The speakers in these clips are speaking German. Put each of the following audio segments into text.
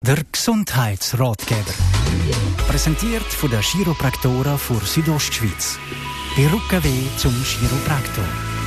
Der Gesundheitsratgeber. Präsentiert von der Chiropraktora für Südostschweiz. Bei Rückenweh zum Chiropraktor.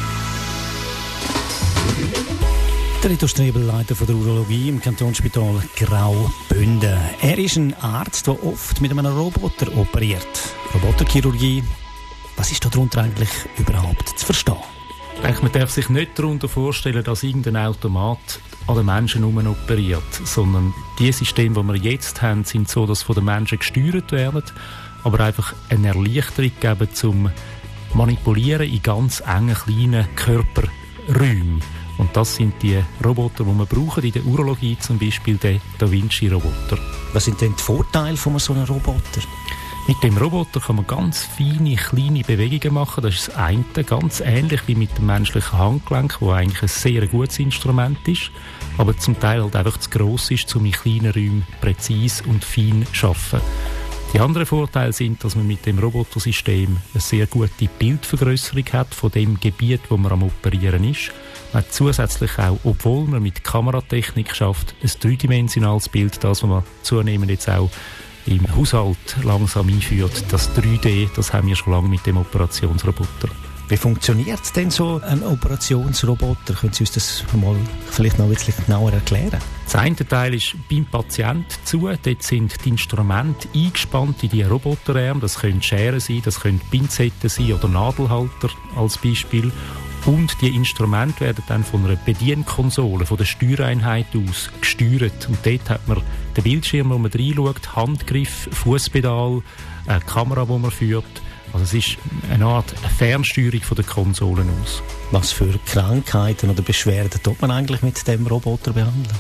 Der Reto Strebel, Leiter der Urologie im Kantonsspital Graubünden. Er ist ein Arzt, der oft mit einem Roboter operiert. Roboterchirurgie, was ist darunter eigentlich überhaupt zu verstehen? Ich denke, man darf sich nicht darunter vorstellen, dass irgendein Automat an den Menschen herum operiert, sondern die Systeme, die wir jetzt haben, sind so, dass von den Menschen gesteuert werden, aber einfach eine Erleichterung geben zum Manipulieren in ganz engen, kleinen Körperräumen. Und das sind die Roboter, die wir brauchen, in der Urologie zum Beispiel, der Da Vinci-Roboter. Was sind denn die Vorteile von so einem Roboter? Mit dem Roboter kann man ganz feine, kleine Bewegungen machen. Das ist das eine, ganz ähnlich wie mit dem menschlichen Handgelenk, das eigentlich ein sehr gutes Instrument ist, aber zum Teil halt einfach zu gross ist, um in kleinen Räumen präzise und fein zu arbeiten. Die anderen Vorteile sind, dass man mit dem Robotersystem eine sehr gute Bildvergrößerung hat von dem Gebiet, wo man am Operieren ist. Man hat zusätzlich auch, obwohl man mit Kameratechnik schafft, ein dreidimensionales Bild, das man zunehmend jetzt auch im Haushalt langsam einführt. Das 3D, das haben wir schon lange mit dem Operationsroboter. Wie funktioniert denn so ein Operationsroboter? Können Sie uns das mal vielleicht noch ein bisschen genauer erklären? Das eine Teil ist beim Patienten zu. Dort sind die Instrumente eingespannt in die Roboterarme. Das können Scheren sein, das können Pinzetten sein oder Nadelhalter als Beispiel. Und die Instrumente werden dann von einer Bedienkonsole, von der Steuereinheit aus gesteuert. Und dort hat man den Bildschirm, wo man reinschaut, Handgriff, Fußpedal, eine Kamera, die man führt. Also es ist eine Art Fernsteuerung von der Konsolen aus. Was für Krankheiten oder Beschwerden tut man eigentlich mit dem Roboter behandeln?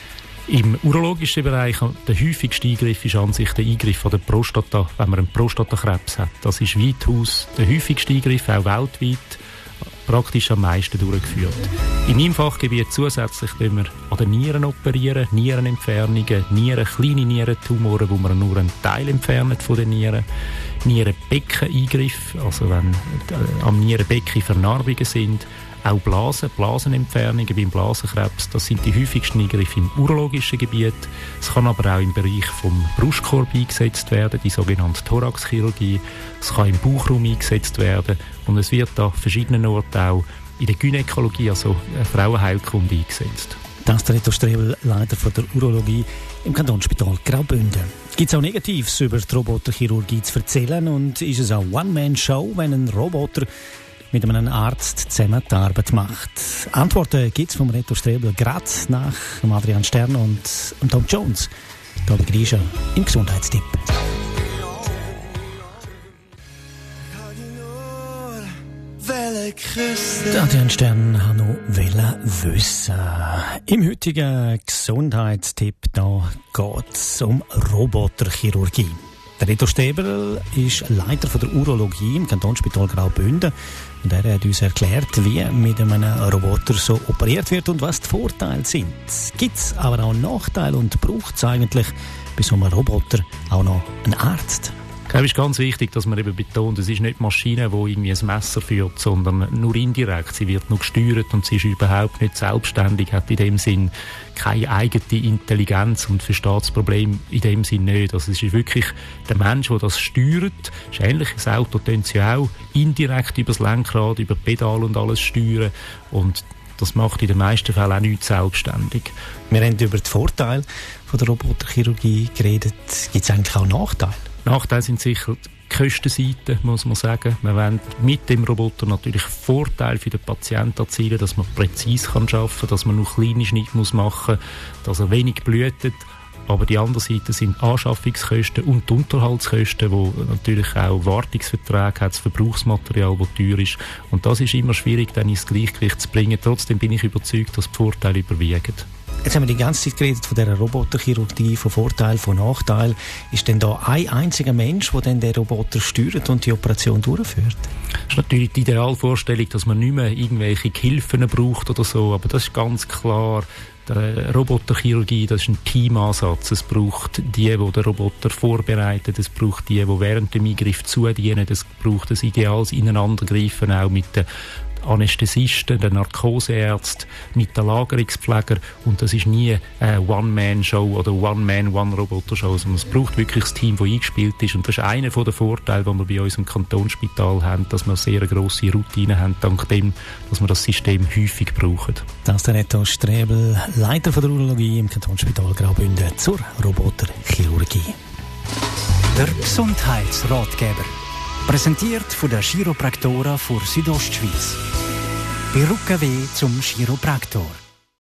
Im urologischen Bereich, der häufigste Eingriff ist an sich der Eingriff von der Prostata, wenn man einen Prostatakrebs hat. Das ist weitaus der häufigste Eingriff, auch weltweit, praktisch am meisten durchgeführt. In meinem Fachgebiet zusätzlich operieren wir an den Nieren operieren, Nierenentfernungen, kleine Nierentumoren, wo man nur einen Teil entfernt von den Nieren, Nierenbeckeneingriff, also wenn am Nierenbecken Vernarbungen sind, auch Blasenentfernungen beim Blasenkrebs, das sind die häufigsten Eingriffe im urologischen Gebiet. Es kann aber auch im Bereich vom Brustkorb eingesetzt werden, die sogenannte Thoraxchirurgie. Es kann im Bauchraum eingesetzt werden und es wird an verschiedenen Orten auch in der Gynäkologie, also Frauenheilkunde, eingesetzt. Das ist der Reto Strebel, Leiter der Urologie im Kantonsspital Graubünden. Gibt es auch Negatives über die Roboterchirurgie zu erzählen und ist es auch One-Man-Show, wenn ein Roboter mit einem Arzt zusammen die Arbeit macht? Antworten gibt es vom Reto Strebel gerade nach Adrian Stern und Tom Jones. Da begrüße ich im Gesundheitstipp. Adrian Stern hat noch wissen. Im heutigen Gesundheitstipp geht es um Roboterchirurgie. Der Reto Strebel ist Leiter der Urologie im Kantonsspital Graubünden und er hat uns erklärt, wie mit einem Roboter so operiert wird und was die Vorteile sind. Gibt es aber auch Nachteile und braucht es eigentlich bei so einem Roboter auch noch einen Arzt? Ich glaube, es ist ganz wichtig, dass man eben betont, es ist nicht die Maschine, die irgendwie ein Messer führt, sondern nur indirekt. Sie wird nur gesteuert und sie ist überhaupt nicht selbstständig, hat in dem Sinn keine eigene Intelligenz und versteht das Problem in dem Sinn nicht. Also es ist wirklich der Mensch, der das steuert. Es ist ähnlich, das Auto können sie auch indirekt über das Lenkrad, über Pedal und alles steuern und das macht in den meisten Fällen auch nicht selbstständig. Wir haben über die Vorteile von der Roboterchirurgie geredet. Gibt es eigentlich auch Nachteile? Nachteile sind sicher die Kostenseite, muss man sagen. Wir wollen mit dem Roboter natürlich Vorteile für den Patienten erzielen, dass man präzise arbeiten kann, dass man nur kleine Schnitte machen muss, dass er wenig blutet. Aber die andere Seite sind Anschaffungskosten und die Unterhaltskosten, wo natürlich auch Wartungsverträge hat, das Verbrauchsmaterial, das teuer ist. Und das ist immer schwierig, dann ins Gleichgewicht zu bringen. Trotzdem bin ich überzeugt, dass die Vorteile überwiegen. Jetzt haben wir die ganze Zeit geredet von dieser Roboterchirurgie, von Vorteil, von Nachteil. Ist denn da ein einziger Mensch, der dann den Roboter steuert und die Operation durchführt? Das ist natürlich die Idealvorstellung, dass man nicht mehr irgendwelche Gehilfen braucht oder so, aber das ist ganz klar. Der Roboterchirurgie, das ist ein Teamansatz. Es braucht die den Roboter vorbereiten, es braucht die während dem Eingriff zudienen, es braucht ein ideales Ineinandergreifen auch mit den Anästhesisten, den Narkoseärzten, mit den Lagerungspflegern, und das ist nie eine One-Man-Show oder One-Man, One-Roboter-Show, sondern es braucht wirklich das Team, das eingespielt ist, und das ist einer der Vorteile, die wir bei uns im Kantonsspital haben, dass wir sehr grosse Routinen haben, dank dem, dass wir das System häufig brauchen. Das ist der Reto Strebel, Leiter von der Urologie im Kantonsspital Graubünden zur Roboterchirurgie. Der Gesundheitsratgeber. Präsentiert von der Chiropraktoren für Südostschweiz. Bei Rückenweh zum Chiropraktor.